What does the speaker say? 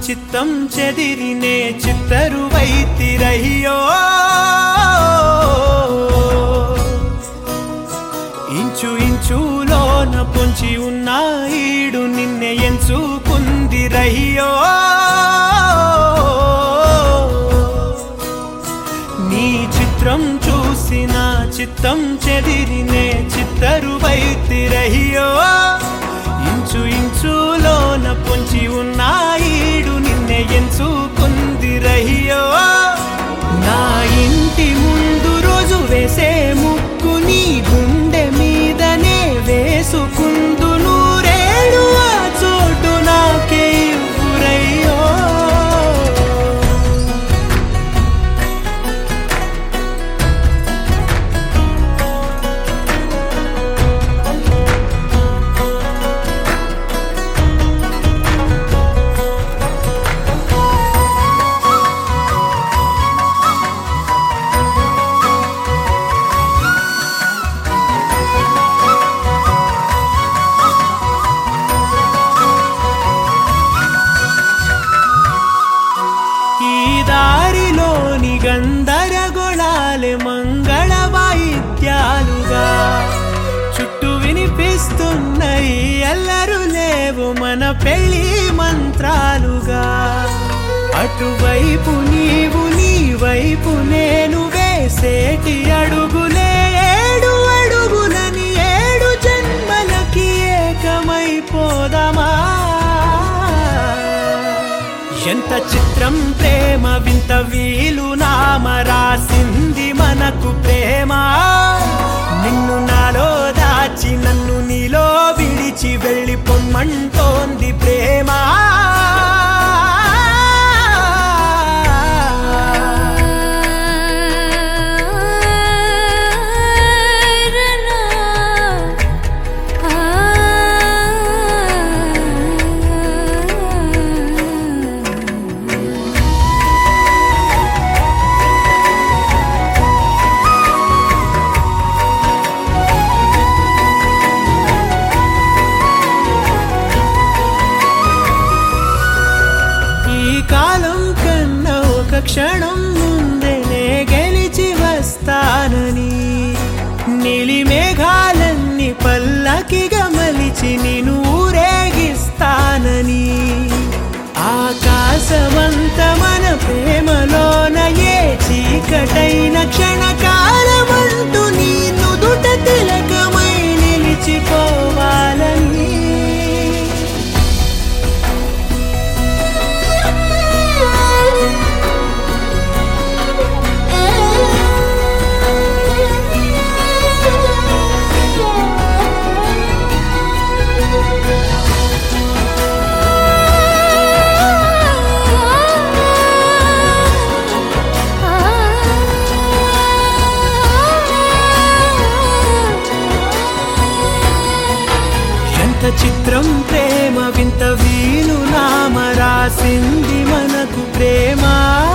చిత్తం చెదిరినే చిత్తరువైతిరయ్యో ఇంచు ఇంచులోన పొంచి ఉన్న ఈడు నిన్నే ఎంచుకుందిరయ్యో నీ చిత్రం చూసిన చిత్తం చెదిరినే చిత్తరువైతిరయ్యో ఇంచు ఇంచులోన పొంచి ఉన్న ఈడు నిన్నే ఎంచుకుందిరయ్యో నా ఇంటి ముందు రోజు వేసే ముక్కు నీ గుండె మీదనే వేసుకుందు నూరేడు ఆ చోటు నాకే ఇవ్వురయ్యో దారిలోని గందరగోళాలే మంగళ వాయిద్యాలుగా చుట్టూ వినిపిస్తున్నాయి అల్లరు లేవు మన పెళ్లి మంత్రాలుగా అటువైపు నీవు నీ వైపు నేను వేసేటి అడుగులే ఏడు అడుగులని ఏడు జన్మలకి ఏకమైపోదామా ఎంత చిత్రం ప్రేమ వింత వీలు నామ రాసింది మనకు ప్రేమ నిన్ను నాలో దాచి నన్ను నీలో విడిచి వెళ్ళిపోమ్మంటోంది ప్రేమ కాలం కన్నా ఒక క్షణం ముందేనే గెలిచి వస్తానని నీలి మేఘాలన్నీ పల్లకిగా మలిచి నిన్ను ఊరేగిస్తానని ఆకాశమంత మన ప్రేమలోన ఏ చీకటైన క్షణకాలమంటూ నీ నుదుట తిలకమై నిలిచిపోవాలని చిత్రం ప్రేమ వింత వీలు నామ రాసింది మనకు ప్రేమ